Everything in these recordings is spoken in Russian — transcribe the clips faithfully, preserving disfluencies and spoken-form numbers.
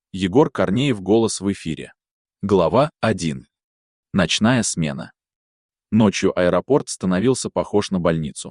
Егор Корнеев, голос в эфире. Глава один. Ночная смена. Ночью аэропорт становился похож на больницу.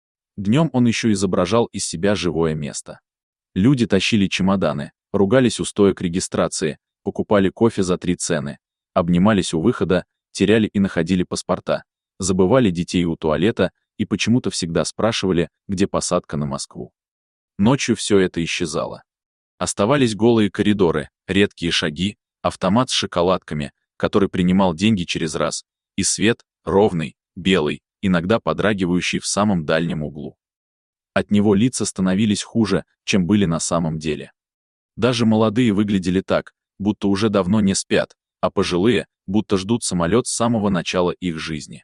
Днем он еще изображал из себя живое место. Люди тащили чемоданы, ругались у стоек регистрации, покупали кофе за три цены, обнимались у выхода, теряли и находили паспорта, забывали детей у туалета и почему-то всегда спрашивали, где посадка на Москву. Ночью все это исчезало. Оставались голые коридоры, редкие шаги, автомат с шоколадками, который принимал деньги через раз, и свет, ровный, белый, иногда подрагивающий в самом дальнем углу. От него лица становились хуже, чем были на самом деле. Даже молодые выглядели так, будто уже давно не спят, а пожилые, будто ждут самолет с самого начала их жизни.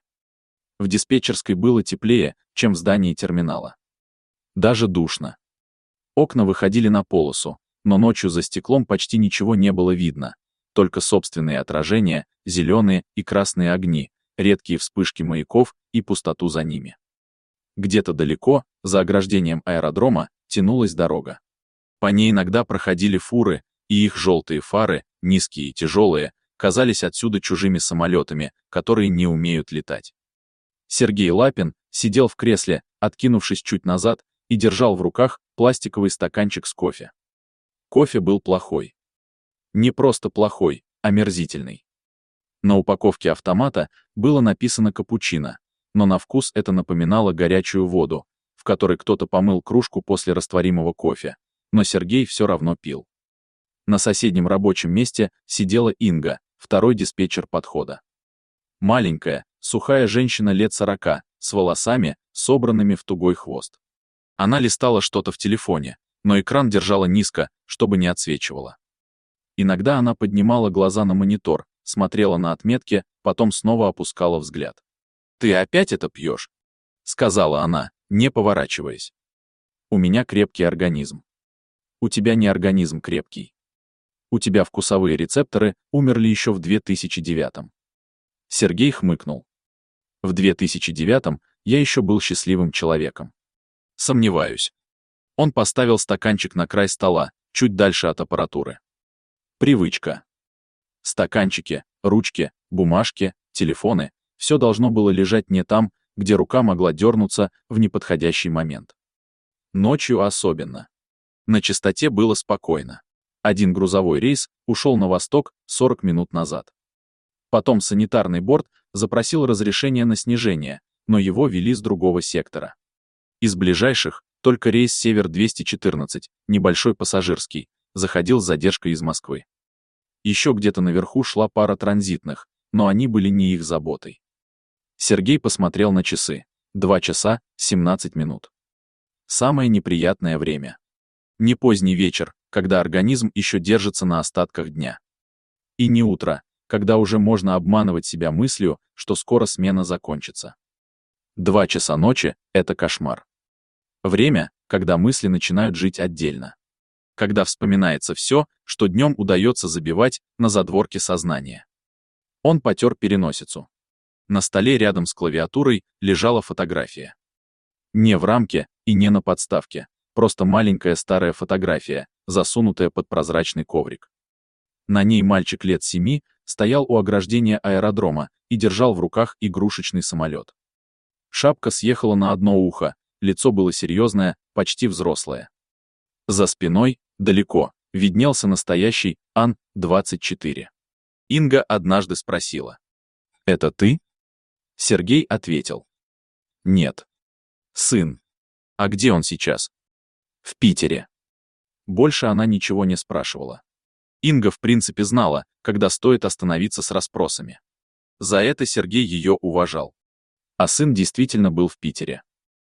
В диспетчерской было теплее, чем в здании терминала. Даже душно. Окна выходили на полосу, но ночью за стеклом почти ничего не было видно, только собственные отражения, зеленые и красные огни, редкие вспышки маяков и пустоту за ними. Где-то далеко, за ограждением аэродрома, тянулась дорога. По ней иногда проходили фуры, и их желтые фары, низкие и тяжелые, казались отсюда чужими самолетами, которые не умеют летать. Сергей Лапин сидел в кресле, откинувшись чуть назад, и держал в руках пластиковый стаканчик с кофе. Кофе был плохой. Не просто плохой, а омерзительный. На упаковке автомата было написано «капучино», но на вкус это напоминало горячую воду, в которой кто-то помыл кружку после растворимого кофе, но Сергей все равно пил. На соседнем рабочем месте сидела Инга, второй диспетчер подхода. Маленькая, сухая женщина лет сорока, с волосами, собранными в тугой хвост. Она листала что-то в телефоне, но экран держала низко, чтобы не отсвечивало. Иногда она поднимала глаза на монитор, смотрела на отметки, потом снова опускала взгляд. «Ты опять это пьешь?» — сказала она, не поворачиваясь. «У меня крепкий организм». «У тебя не организм крепкий. У тебя вкусовые рецепторы умерли еще в две тысячи девятом». Сергей хмыкнул. «В две тысячи девятом я еще был счастливым человеком». «Сомневаюсь». Он поставил стаканчик на край стола, чуть дальше от аппаратуры. Привычка. Стаканчики, ручки, бумажки, телефоны — все должно было лежать не там, где рука могла дернуться в неподходящий момент. Ночью особенно. На частоте было спокойно. Один грузовой рейс ушел на восток сорок минут назад. Потом санитарный борт запросил разрешение на снижение, но его вели с другого сектора. Из ближайших только рейс Север двести четырнадцать, небольшой пассажирский, заходил с задержкой из Москвы. Еще где-то наверху шла пара транзитных, но они были не их заботой. Сергей посмотрел на часы. два часа семнадцать минут. Самое неприятное время. Не поздний вечер, когда организм еще держится на остатках дня. И не утро, когда уже можно обманывать себя мыслью, что скоро смена закончится. Два часа ночи — это кошмар. Время, когда мысли начинают жить отдельно. Когда вспоминается все, что днем удается забивать на задворке сознания. Он потер переносицу. На столе рядом с клавиатурой лежала фотография. Не в рамке и не на подставке, просто маленькая старая фотография, засунутая под прозрачный коврик. На ней мальчик лет семи стоял у ограждения аэродрома и держал в руках игрушечный самолет. Шапка съехала на одно ухо, лицо было серьезное, почти взрослое. За спиной, далеко, виднелся настоящий Ан двадцать четыре. Инга однажды спросила: «Это ты?» Сергей ответил: «Нет». «Сын. А где он сейчас?» «В Питере». Больше она ничего не спрашивала. Инга в принципе знала, когда стоит остановиться с расспросами. За это Сергей ее уважал. А сын действительно был в Питере.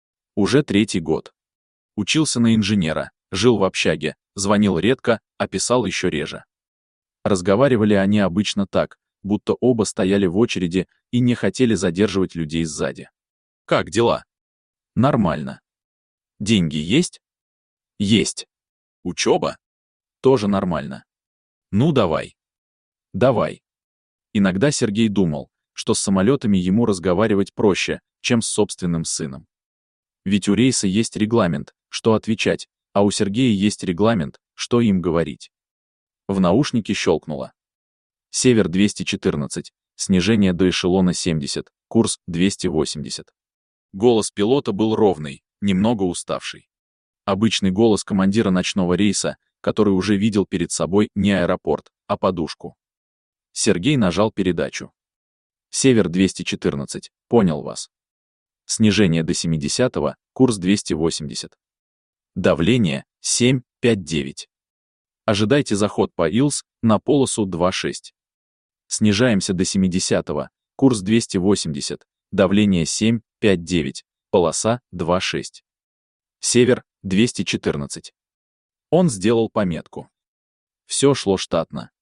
Уже третий год. Учился на инженера, жил в общаге, звонил редко, а писал еще реже. Разговаривали они обычно так, будто оба стояли в очереди и не хотели задерживать людей сзади. «Как дела?» «Нормально». «Деньги есть?» «Есть». «Учеба?» «Тоже нормально». «Ну давай». «Давай». Иногда Сергей думал, что с самолетами ему разговаривать проще, чем с собственным сыном. Ведь у рейса есть регламент, что отвечать, а у Сергея есть регламент, что им говорить. В наушнике щелкнуло. Север двести четырнадцать, снижение до эшелона семьдесят, курс двести восемьдесят. Голос пилота был ровный, немного уставший. Обычный голос командира ночного рейса, который уже видел перед собой не аэропорт, а подушку. Сергей нажал передачу. Север двести четырнадцать, понял вас. Снижение до семидесятого, курс двести восемьдесят. Давление семь пять девять. Ожидайте заход по ИЛС на полосу два шесть. Снижаемся до семидесятого, курс двести восемьдесят, давление семь пять девять, полоса два шесть. Север двести четырнадцать. Он сделал пометку. Все шло штатно.